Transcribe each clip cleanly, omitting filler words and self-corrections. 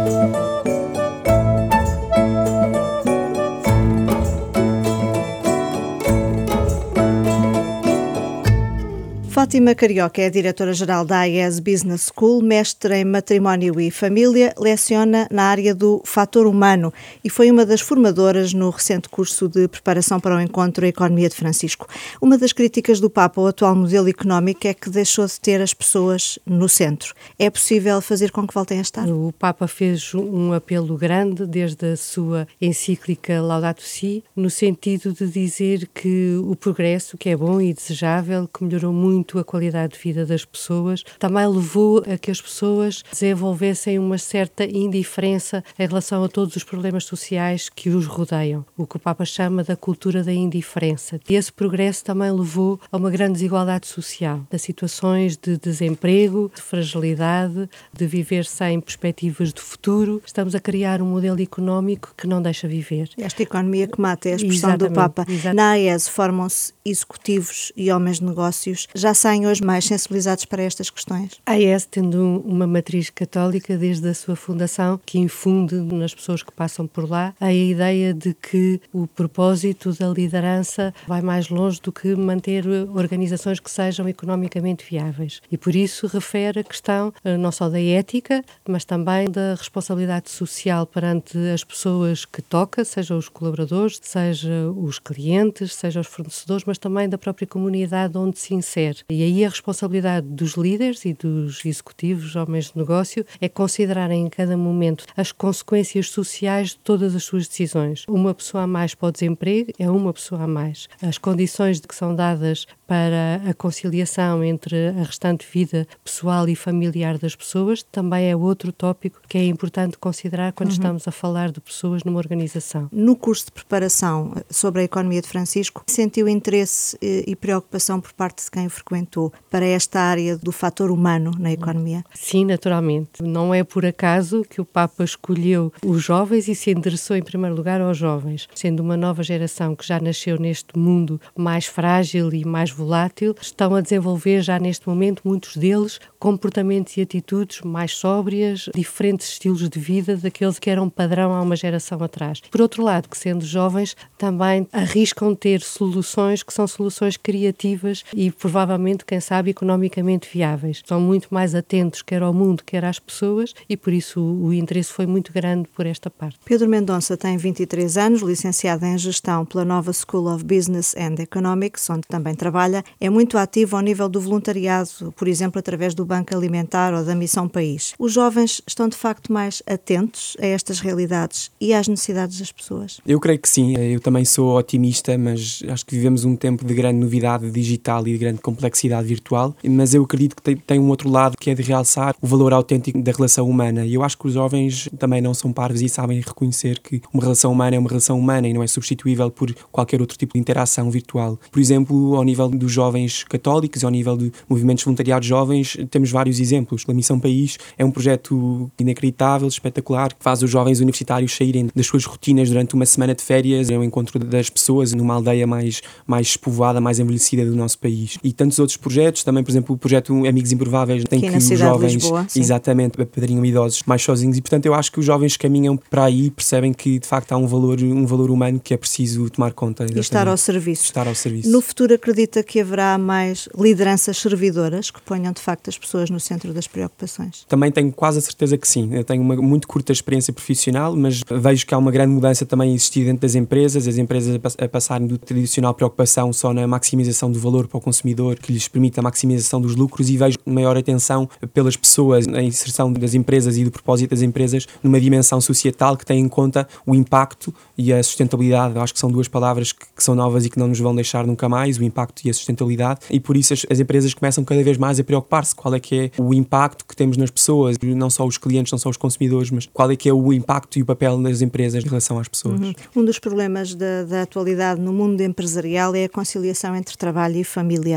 Fátima Carioca é a diretora-geral da AES Business School, mestre em matrimónio e família, leciona na área do fator humano e foi uma das formadoras no recente curso de preparação para o encontro A Economia de Francisco. Uma das críticas do Papa ao atual modelo económico é que deixou de ter as pessoas no centro. É possível fazer com que voltem a estar? O Papa fez um apelo grande desde a sua encíclica Laudato Si, no sentido de dizer que o progresso, que é bom e desejável, que melhorou muito a qualidade de vida das pessoas, também levou a que as pessoas desenvolvessem uma certa indiferença em relação a todos os problemas sociais que os rodeiam, o que o Papa chama da cultura da indiferença. E esse progresso também levou a uma grande desigualdade social, a situações de desemprego, de fragilidade, de viver sem perspectivas de futuro. Estamos a criar um modelo económico que não deixa viver. Esta economia que mata é a expressão do Papa. Na AES formam-se executivos e homens de negócios. Já saem hoje mais sensibilizados para estas questões? A AES, tendo uma matriz católica desde a sua fundação, que infunde nas pessoas que passam por lá a ideia de que o propósito da liderança vai mais longe do que manter organizações que sejam economicamente viáveis. E por isso refere a questão não só da ética, mas também da responsabilidade social perante as pessoas que toca, seja os colaboradores, seja os clientes, seja os fornecedores, mas também da própria comunidade onde se insere. E aí a responsabilidade dos líderes e dos executivos, homens de negócio, é considerarem em cada momento as consequências sociais de todas as suas decisões. Uma pessoa a mais para o desemprego é uma pessoa a mais. As condições que são dadas para a conciliação entre a restante vida pessoal e familiar das pessoas também é outro tópico que é importante considerar quando estamos a falar de pessoas numa organização. No curso de preparação sobre a economia de Francisco, sentiu interesse e preocupação por parte de quem frequentou para esta área do fator humano na economia? Sim, naturalmente. Não é por acaso que o Papa escolheu os jovens e se endereçou em primeiro lugar aos jovens, sendo uma nova geração que já nasceu neste mundo mais frágil e mais volátil, estão a desenvolver já neste momento, muitos deles, comportamentos e atitudes mais sóbrias, diferentes estilos de vida daqueles que eram padrão há uma geração atrás. Por outro lado, que sendo jovens, também arriscam ter soluções que são soluções criativas e provavelmente, quem sabe, economicamente viáveis. São muito mais atentos quer ao mundo, quer às pessoas e por isso o interesse foi muito grande por esta parte. Pedro Mendonça tem 23 anos, licenciado em Gestão pela Nova School of Business and Economics, onde também trabalha. É muito ativo ao nível do voluntariado, por exemplo, através do Banco Alimentar ou da Missão País. Os jovens estão, de facto, mais atentos a estas realidades e às necessidades das pessoas? Eu creio que sim. Eu também sou otimista, mas acho que vivemos um tempo de grande novidade digital e de grande complexidade virtual, mas eu acredito que tem um outro lado que é de realçar o valor autêntico da relação humana. E eu acho que os jovens também não são parvos e sabem reconhecer que uma relação humana é uma relação humana e não é substituível por qualquer outro tipo de interação virtual. Por exemplo, ao nível dos jovens católicos, ao nível de movimentos voluntariados jovens, temos vários exemplos. A Missão País é um projeto inacreditável, espetacular, que faz os jovens universitários saírem das suas rotinas durante uma semana de férias, é o encontro das pessoas numa aldeia mais despovoada, mais envelhecida do nosso país. E tantos outros projetos, também, por exemplo, o projeto Amigos Improváveis, tem que os jovens, Lisboa, exatamente, apadrinham idosos mais sozinhos e, portanto, eu acho que os jovens caminham para aí e percebem que, de facto, há um valor humano que é preciso tomar conta. E estar ao serviço. Estar ao serviço. No futuro, acredita que haverá mais lideranças servidoras que ponham, de facto, as pessoas no centro das preocupações? Também tenho quase a certeza que sim. Eu tenho uma muito curta experiência profissional, mas vejo que há uma grande mudança também a existir dentro das empresas, as empresas a passarem do tradicional preocupação só na maximização do valor para o consumidor, que lhes permite a maximização dos lucros, e vejo maior atenção pelas pessoas, a inserção das empresas e do propósito das empresas numa dimensão societal que tem em conta o impacto e a sustentabilidade. Eu acho que são duas palavras que são novas e que não nos vão deixar nunca mais, o impacto e a sustentabilidade, e por isso as empresas começam cada vez mais a preocupar-se qual é que é o impacto que temos nas pessoas, não só os clientes, não só os consumidores, mas qual é que é o impacto e o papel das empresas em relação às pessoas. Um dos problemas da atualidade no mundo empresarial é a conciliação entre trabalho e família. Já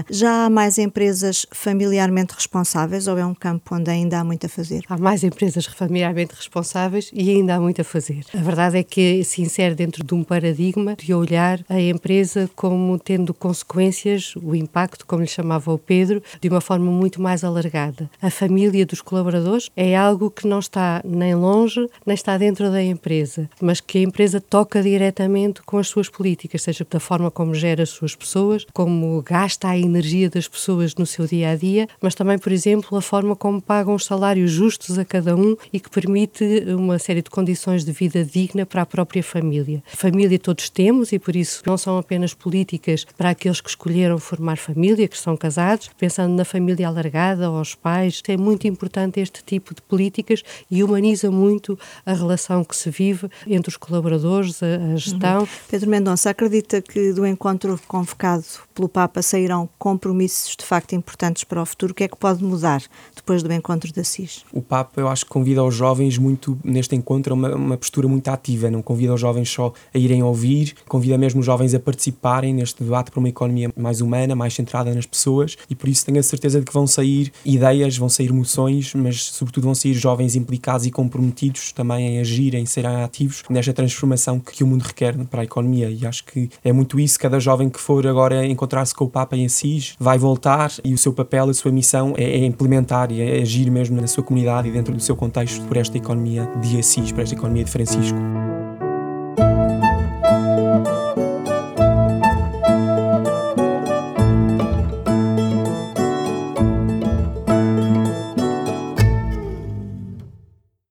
há mais empresas familiarmente responsáveis ou é um campo onde ainda há muito a fazer? Há mais empresas familiarmente responsáveis e ainda há muito a fazer. A verdade é que se insere dentro de um paradigma de olhar a empresa como tendo consequências, o impacto, como lhe chamava o Pedro, de uma forma muito mais alargada. A família dos colaboradores é algo que não está nem longe, nem está dentro da empresa, mas que a empresa toca diretamente com as suas políticas, seja da forma como gera as suas pessoas, como gasta a energia das pessoas no seu dia-a-dia, mas também, por exemplo, a forma como pagam os salários justos a cada um e que permite uma série de condições de vida digna para a própria família. Família todos temos e, por isso, não são apenas políticas para aqueles que escolheram formar família, que são casados, pensando na família alargada, aos pais. É muito importante este tipo de políticas e humaniza muito a relação que se vive entre os colaboradores, a gestão. Pedro Mendonça, acredita que do encontro convocado pelo Papa sairão compromissos de facto importantes para o futuro? O que é que pode mudar depois do encontro de Assis? O Papa, eu acho que convida os jovens muito, neste encontro, a uma postura muito ativa, não convida os jovens só a irem ouvir, convida mesmo os jovens a participarem neste debate para uma economia mais humana, mais centrada nas pessoas, e por isso tenho a certeza de que vão sair ideias, vão sair moções, mas sobretudo vão sair jovens implicados e comprometidos também em agir, em serem ativos nesta transformação que o mundo requer para a economia, e acho que é muito isso. Cada jovem que for agora encontrar-se com o Papa em Assis vai voltar e o seu papel, a sua missão é implementar e é agir mesmo na sua comunidade e dentro do seu contexto por esta economia de Assis, por esta economia de Francisco.